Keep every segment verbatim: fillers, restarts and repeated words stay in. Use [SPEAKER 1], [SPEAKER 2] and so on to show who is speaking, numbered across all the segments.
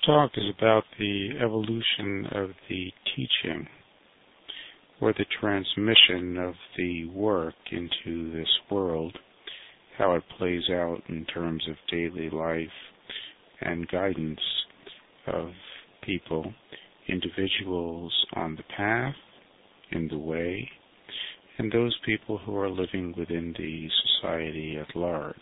[SPEAKER 1] talk is about the evolution of the teaching, or the transmission of the work into this world, how it plays out in terms of daily life and guidance of people, individuals on the path, in the way, and those people who are living within the society at large.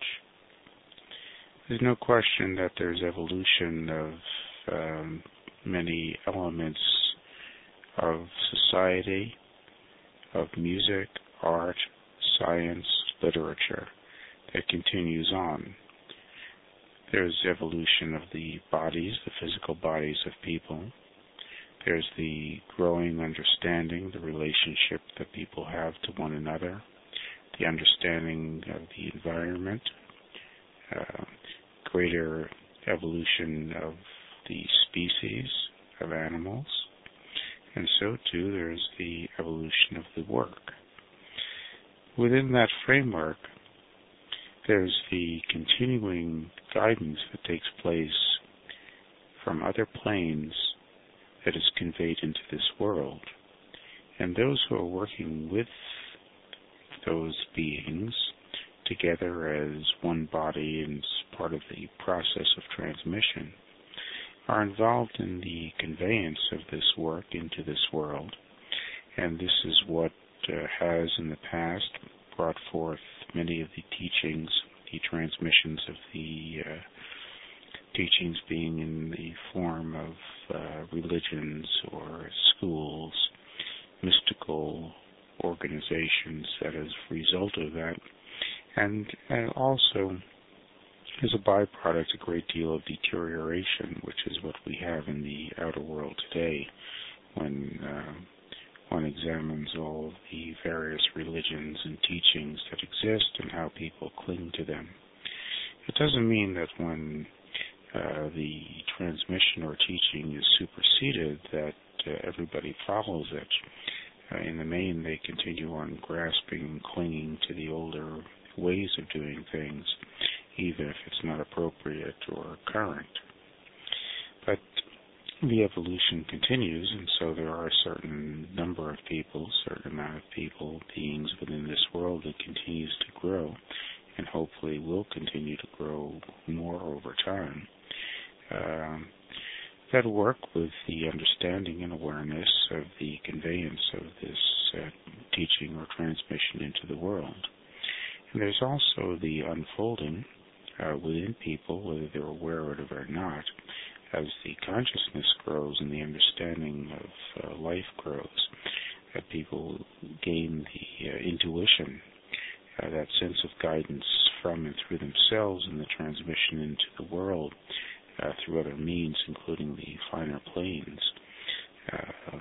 [SPEAKER 1] There's no question that there's evolution of um, many elements of society, of music, art, science, literature that continues on. There's evolution of the bodies, the physical bodies of people. There's the growing understanding, the relationship that people have to one another, the understanding of the environment, uh, greater evolution of the species of animals, and so too there's the evolution of the work. Within that framework, there's the continuing guidance that takes place from other planes that is conveyed into this world. And those who are working with those beings together as one body and as part of the process of transmission are involved in the conveyance of this work into this world. And this is what uh, has in the past brought forth many of the teachings, the transmissions of the uh, teachings being in the form of uh, religions or schools, mystical organizations that as a result of that, and, and also as a byproduct a great deal of deterioration, which is what we have in the outer world today when uh, one examines all of the various religions and teachings that exist and how people cling to them. It doesn't mean that when uh, the transmission or teaching is superseded that uh, everybody follows it. Uh, in the main, they continue on grasping and clinging to the older ways of doing things, even if it's not appropriate or current. But the evolution continues, and so there are a certain number of people, a certain amount of people, beings within this world that continues to grow, and hopefully will continue to grow more over time, um, that work with the understanding and awareness of the conveyance of this uh, teaching or transmission into the world. And there's also the unfolding uh, within people, whether they're aware of it or not, as the consciousness grows and the understanding of uh, life grows, that people gain the uh, intuition, uh, that sense of guidance from and through themselves and the transmission into the world uh, through other means, including the finer planes. Uh,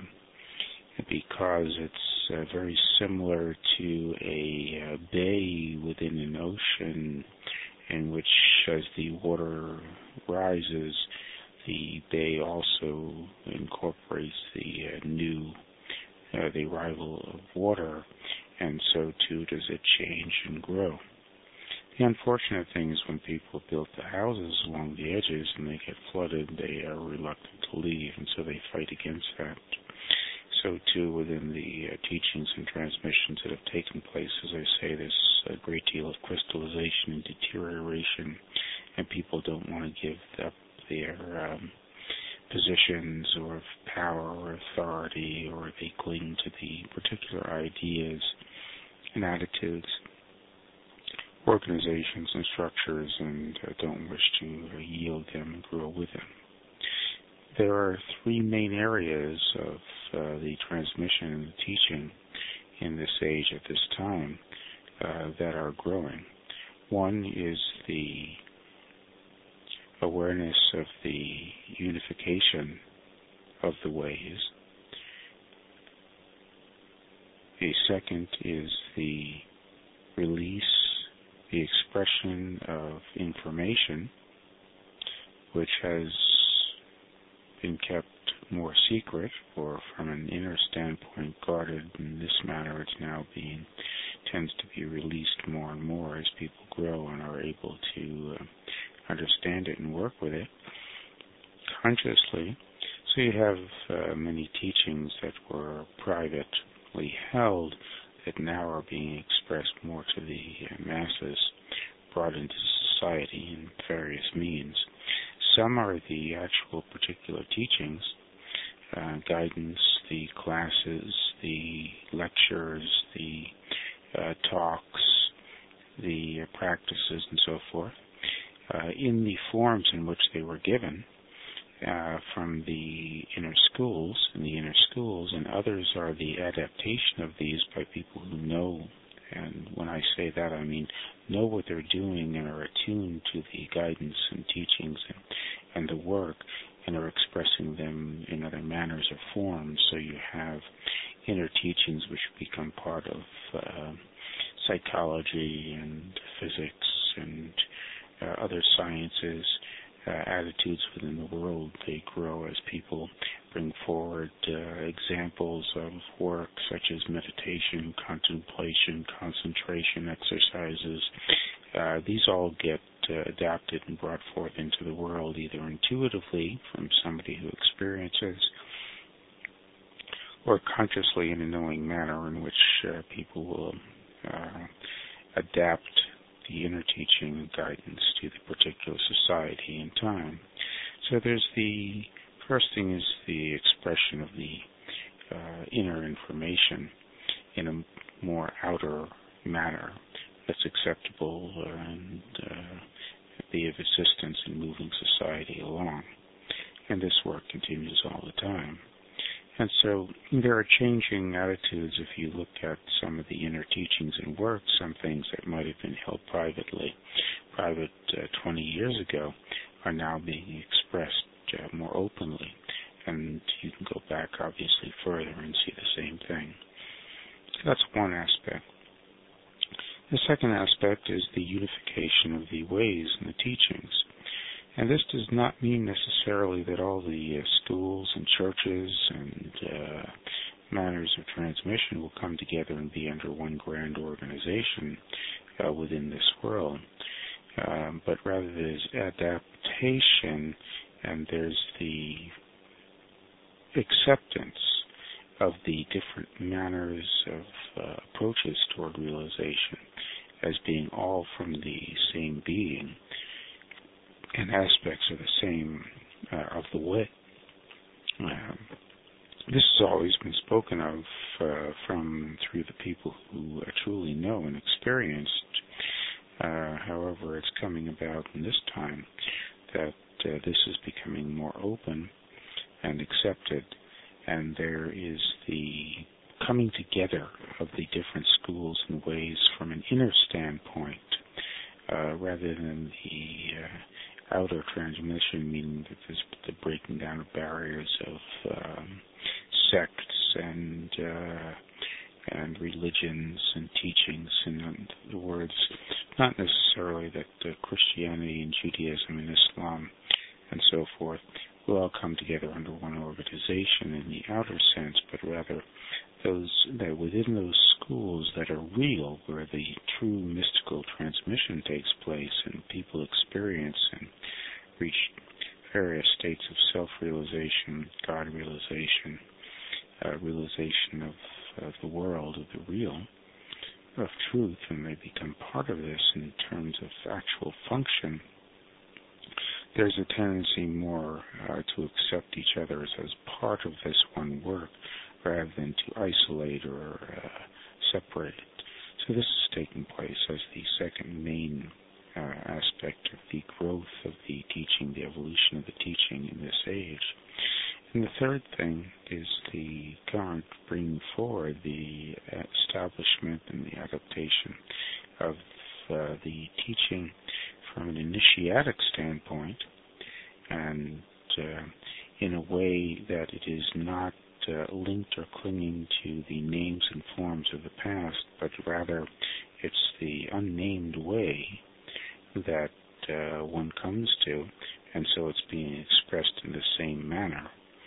[SPEAKER 1] because it's uh, very similar to a uh, bay within an ocean in which, as the water rises, the bay also incorporates the uh, new, uh, the arrival of water, and so too does it change and grow. The unfortunate thing is when people build the houses along the edges and they get flooded, they are reluctant to leave, and so they fight against that. So too within the uh, teachings and transmissions that have taken place, as I say, there's a great deal of crystallization and deterioration, and people don't want to give up their um, positions or of power or authority, or they cling to the particular ideas and attitudes, organizations and structures, and uh, don't wish to uh, yield them and grow with them. There are three main areas of uh, the transmission and the teaching in this age at this time uh, that are growing. One is the awareness of the unification of the ways. A second is the release, the expression of information, which has been kept more secret, or from an inner standpoint guarded. In this manner, it's now being tends to be released more and more as people grow and are able to uh, understand it and work with it. consciously. So you have uh, many teachings that were privately held that now are being expressed more to the uh, masses, brought into society in various means. Some are the actual particular teachings, uh, guidance, the classes, the lectures, the uh, talks, the uh, practices, and so forth, uh, in the forms in which they were given uh, from the inner schools, in the inner schools, and others are the adaptation of these by people who know. And when I say that, I mean know what they're doing and are attuned to the guidance and teachings and, and the work, and are expressing them in other manners or forms. So you have inner teachings which become part of uh, psychology and physics and uh, other sciences, uh, attitudes within the world. They grow as people bring forward uh, examples of work such as meditation, contemplation, concentration exercises. Uh, these all get uh, adapted and brought forth into the world either intuitively from somebody who experiences, or consciously in a knowing manner in which uh, people will uh, adapt the inner teaching and guidance to the particular society and time. So there's the first thing is the expression of the uh, inner information in a more outer manner that's acceptable and uh, be of assistance in moving society along. And this work continues all the time. And so there are changing attitudes if you look at some of the inner teachings and work. Some things that might have been held privately, private uh, twenty years ago, are now being expressed uh, more openly. And you can go back, obviously, further and see the same thing. So that's one aspect. The second aspect is the unification of the ways and the teachings. And this does not mean necessarily that all the uh, schools and churches and uh, manners of transmission will come together and be under one grand organization uh, within this world. Um, but rather there's adaptation and there's the acceptance of the different manners of uh, approaches toward realization as being all from the same being and aspects of the same, uh, of the way. Um, this has always been spoken of uh, from, through the people who uh, truly know and experienced. Uh, however, it's coming about in this time that uh, this is becoming more open and accepted, and there is the coming together of the different schools and ways from an inner standpoint, uh, rather than the uh, outer transmission, meaning that there's the breaking down of barriers of um, sects and uh, and religions and teachings. In other words, not necessarily that uh, Christianity and Judaism and Islam and so forth will all come together under one organization in the outer sense, but rather those that within those schools that are real, where the true mystical transmission takes place and people experience and reach various states of self-realization, God-realization, uh, realization of, of the world, of the real, of truth, and they become part of this in terms of actual function. There's a tendency more uh, to accept each other as, as part of this one work rather than to isolate or uh, separate it. So this is taking place as the second main uh, aspect of the growth of the teaching, the evolution of the teaching in this age. And the third thing is the current bringing forward the establishment and the adaptation of uh, the teaching from an initiatic standpoint, and uh, in a way that it is not uh, linked or clinging to the names and forms of the past, but rather it's the unnamed way that uh, one comes to, and so it's being expressed in the same manner.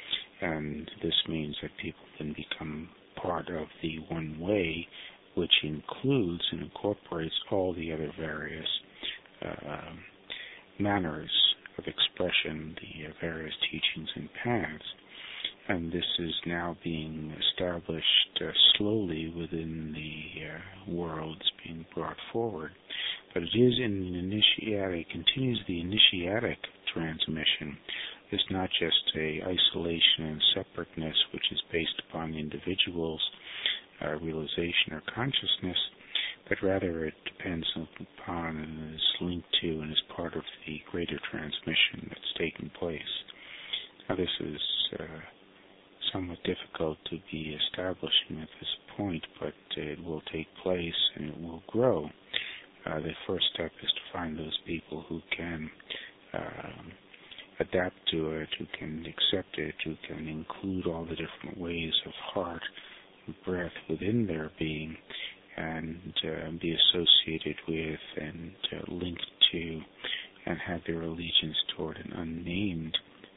[SPEAKER 1] And this means that people can become part of the one way, which includes and incorporates all the other various uh, manners of expression, the uh, various teachings and paths. And this is now being established uh, slowly within the uh, world. It's being brought forward. But it is in an initiatic, continues the initiatic transmission. It's not just a isolation and separateness which is based upon the individual's uh, realization or consciousness, but rather it depends upon and is linked to and is part of the greater transmission that's taking place. Now this is uh, somewhat difficult to be establishing at this point, but it will take place and it will grow. Uh, the first step is to find those people who can uh, adapt to it, who can accept it, who can include all the different ways of heart and breath within their being, and uh, be associated with and uh, linked to and have their allegiance toward an unnamed,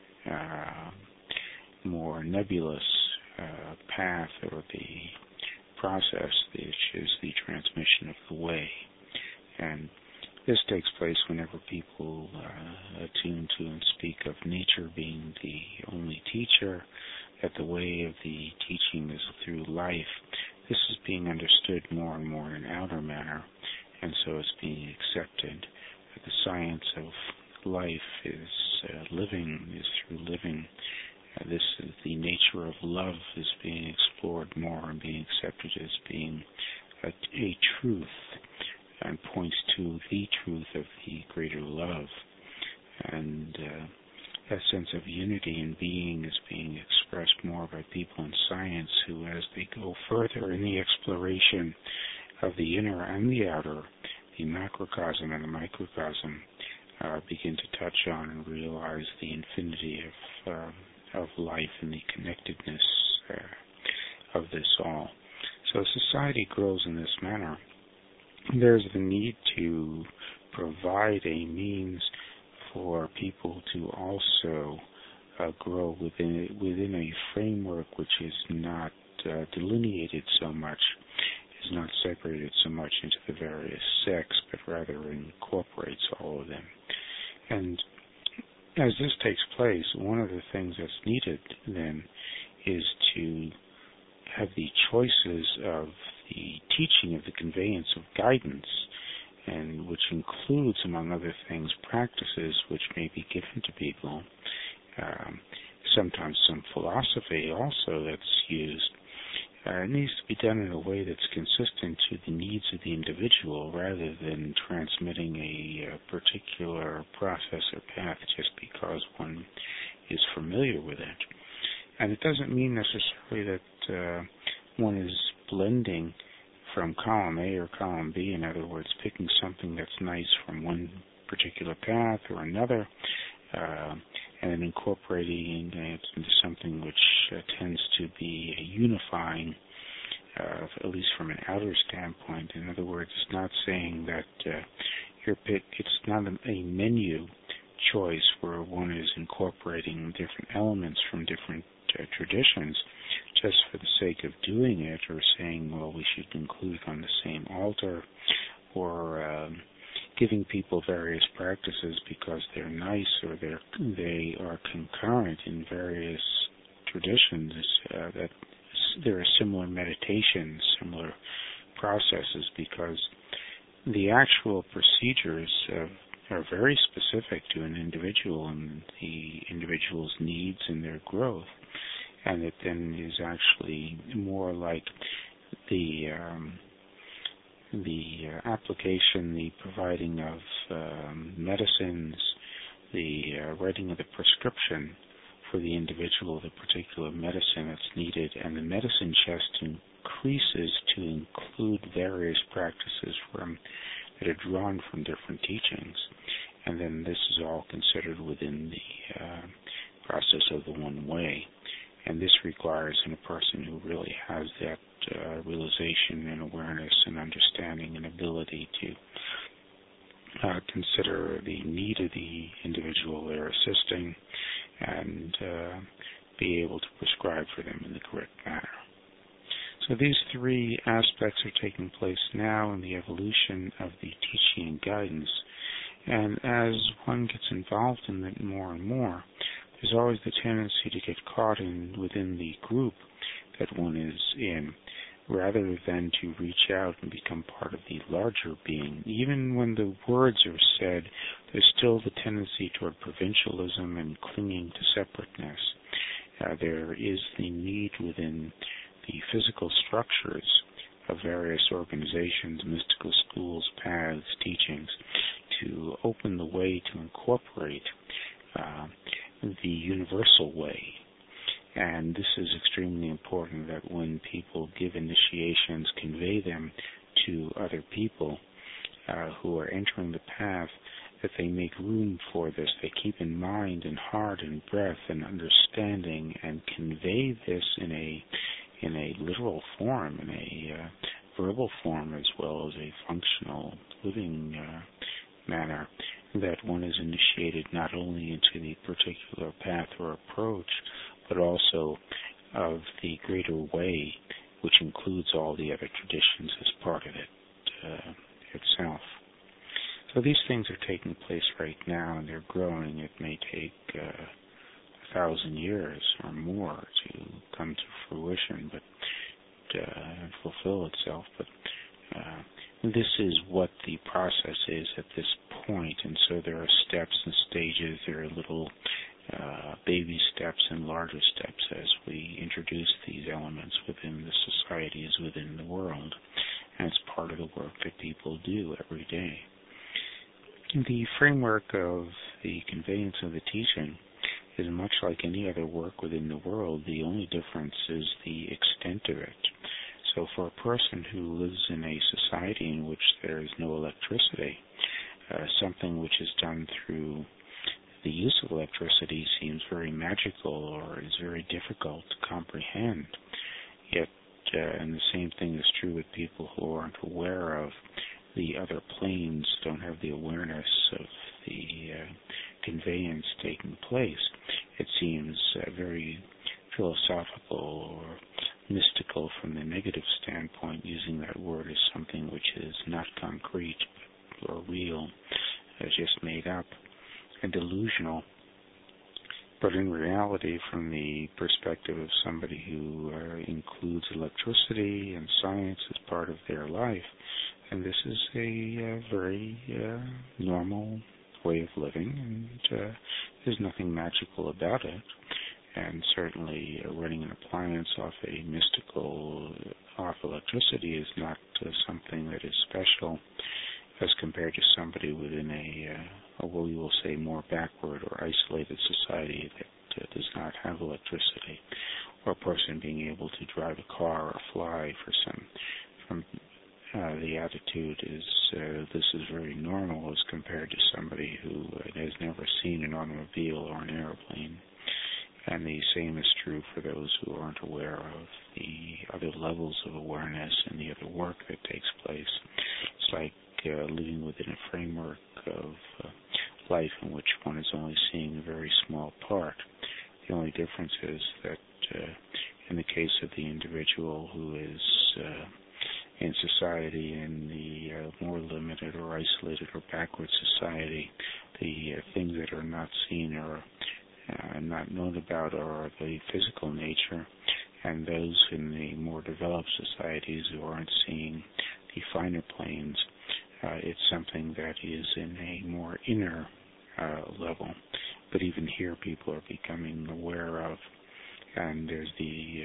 [SPEAKER 1] uh, more nebulous uh, path or the process, which is the transmission of the way. And this takes place whenever people uh, attune to and speak of nature being the only teacher, that the way of the teaching is through life. This is being understood more and more in an outer manner, and so it's being accepted. That the science of life is uh, living, is through living. Uh, this is the nature of love is being explored more and being accepted as being a, a truth, and points to the truth of the greater love. And uh, that sense of unity and being is being expressed more by people in science who, as they go further in the exploration of the inner and the outer, the macrocosm and the microcosm, uh, begin to touch on and realize the infinity of, uh, of life and the connectedness uh, of this all. So society grows in this manner. There's the need to provide a means for people to also uh, grow within within a framework which is not uh, delineated so much, is not separated so much into the various sects, but rather incorporates all of them. And as this takes place, one of the things that's needed then is to have the choices of the teaching of the conveyance of guidance, and which includes, among other things, practices which may be given to people. Um, sometimes some philosophy also that's used. Uh, it needs to be done in a way that's consistent to the needs of the individual rather than transmitting a, a particular process or path just because one is familiar with it. And it doesn't mean necessarily that uh, one is blending from column A or column B, in other words, picking something that's nice from one particular path or another, uh, and then incorporating it into something which uh, tends to be a unifying, uh, at least from an outer standpoint. In other words, it's not saying that uh, you're pick, it's not a menu choice where one is incorporating different elements from different uh, traditions just for the sake of doing it, or saying, well, we should include on the same altar, or um, giving people various practices because they're nice or they're, they are concurrent in various traditions, uh, that there are similar meditations, similar processes, because the actual procedures uh, are very specific to an individual and the individual's needs and their growth. And it then is actually more like the um, the uh, application, the providing of um, medicines, the uh, writing of the prescription for the individual, the particular medicine that's needed, and the medicine chest increases to include various practices from that are drawn from different teachings. And then this is all considered within the uh, process of the one way. And this requires in a person who really has that uh, realization and awareness and understanding and ability to uh, consider the need of the individual they're assisting and uh, be able to prescribe for them in the correct manner. So these three aspects are taking place now in the evolution of the teaching and guidance. And as one gets involved in it more and more, there's always the tendency to get caught in within the group that one is in, rather than to reach out and become part of the larger being. Even when the words are said, there's still the tendency toward provincialism and clinging to separateness. Uh, there is the need within the physical structures of various organizations, mystical schools, paths, teachings, to open the way to incorporate uh, the universal way. And this is extremely important, that when people give initiations, convey them to other people uh, who are entering the path, that they make room for this. They keep in mind and heart and breath and understanding, and convey this in a in a literal form, in a uh, verbal form, as well as a functional living uh, manner, that one is initiated not only into the particular path or approach, but also of the greater way, which includes all the other traditions as part of it uh, itself. So these things are taking place right now, and they're growing. It may take uh, a thousand years or more to come to fruition, but uh, fulfill itself. But uh, this is what the process is at this point, and so there are steps and stages. There are little uh, baby steps and larger steps as we introduce these elements within the societies, within the world, and it's part of the work that people do every day. The framework of the conveyance of the teaching is much like any other work within the world. The only difference is the extent of it. So for a person who lives in a society in which there is no electricity, uh, something which is done through the use of electricity seems very magical or is very difficult to comprehend. Yet, uh, and the same thing is true with people who aren't aware of the other planes, don't have the awareness of the uh, conveyance taking place. It seems uh, very philosophical or mystical from the negative standpoint, using that word as something which is not concrete or real, uh, just made up and delusional. But in reality, from the perspective of somebody who uh, includes electricity and science as part of their life, and this is a uh, very uh, normal way of living, and uh, there's nothing magical about it. And certainly uh, running an appliance off a mystical, off electricity is not uh, something that is special as compared to somebody within a, uh, a we will say, more backward or isolated society that uh, does not have electricity, or a person being able to drive a car or fly for some, from Uh, the attitude is uh, this is very normal as compared to somebody who uh, has never seen an automobile or an airplane. And the same is true for those who aren't aware of the other levels of awareness and the other work that takes place. It's like uh, living within a framework of uh, life in which one is only seeing a very small part. The only difference is that uh, in the case of the individual who is uh, in society, in the uh, more limited or isolated or backward society, the uh, things that are not seen or uh, not known about are the physical nature, and those in the more developed societies who aren't seeing the finer planes, uh, it's something that is in a more inner uh, level. But even here, people are becoming aware of, and there's the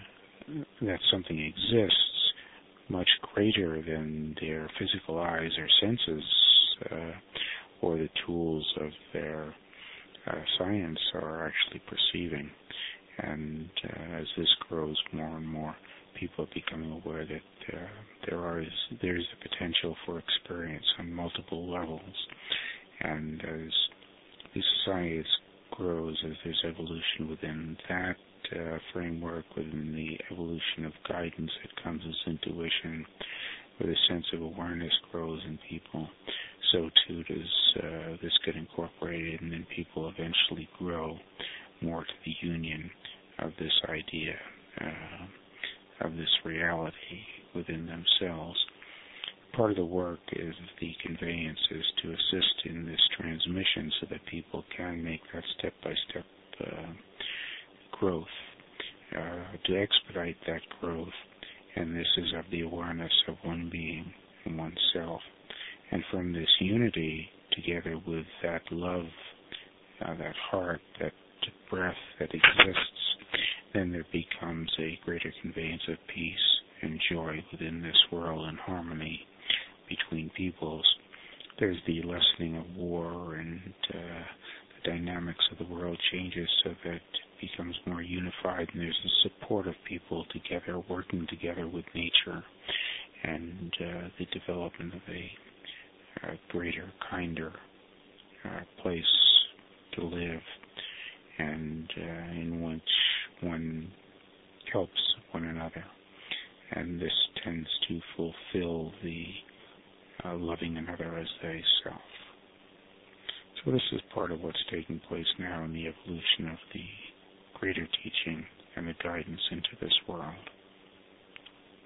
[SPEAKER 1] uh, that something exists much greater than their physical eyes or senses uh, or the tools of their uh, science are actually perceiving. And uh, as this grows more and more, people are becoming aware that uh, there are there is the potential for experience on multiple levels. And as the society grows, as there's evolution within that Uh, framework, within the evolution of guidance that comes as intuition, where the sense of awareness grows in people, so too does uh, this get incorporated, and then people eventually grow more to the union of this idea, uh, of this reality within themselves. part of the work is the conveyances to assist in this transmission so that people can make that step-by-step uh, growth, uh, to expedite that growth. And this is of the awareness of one being and oneself. And from this unity, together with that love, uh, that heart, that breath that exists, then there becomes a greater conveyance of peace and joy within this world and harmony between peoples. There's the lessening of war, and uh, the dynamics of the world changes so that it becomes more unified, and there's the support of people together, working together with nature, and uh, the development of a, a greater, kinder uh, place to live, and uh, in which one helps one another. And this tends to fulfill the uh, loving another as thyself. So this is part of what's taking place now in the evolution of the greater teaching and the guidance into this world.